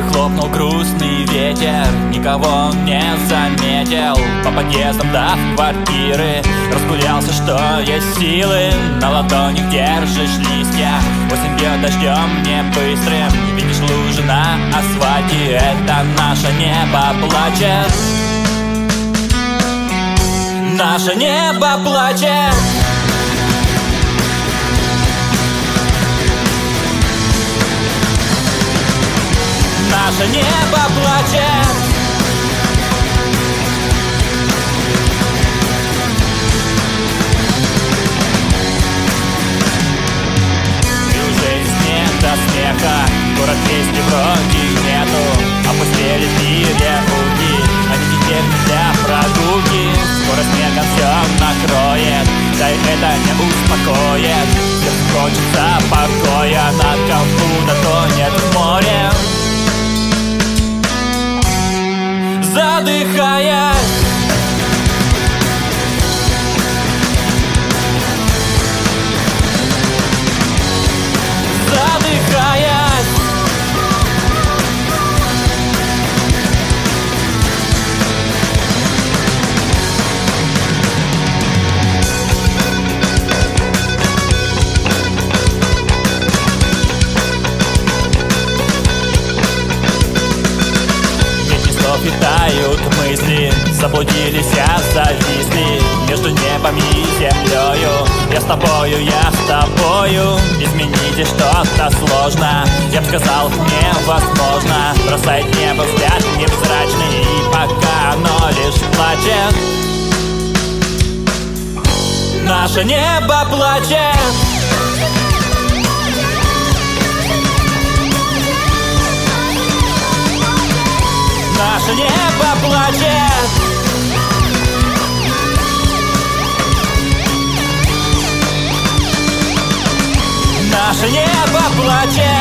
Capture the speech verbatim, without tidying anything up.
Прихлопнул грустный ветер, никого он не заметил. По подъездам до квартиры разгулялся, что есть силы. На ладонях держишь листья, осень бьет дождем не быстрым. Видишь лужи на асфальте, это наше небо плачет. Наше небо плачет. Наше небо плачет. И уже нет до смеха, город песни вроде нету. Опустели переулки, они теперь для прогулки. Скоро снегом все накроет, да и это не успокоит. Сердцу хочется покоя, над Калкута тонет в море, задыхаясь. Задыхаясь. Витают мысли, заблудились, я зависли между небом и землею. Я с тобою, я с тобою. Изменить что-то сложно, я бы сказал, невозможно. Бросает небо взгляд невзрачный, и пока оно лишь плачет. Наше небо плачет. Наше небо плачет. Наше небо плачет.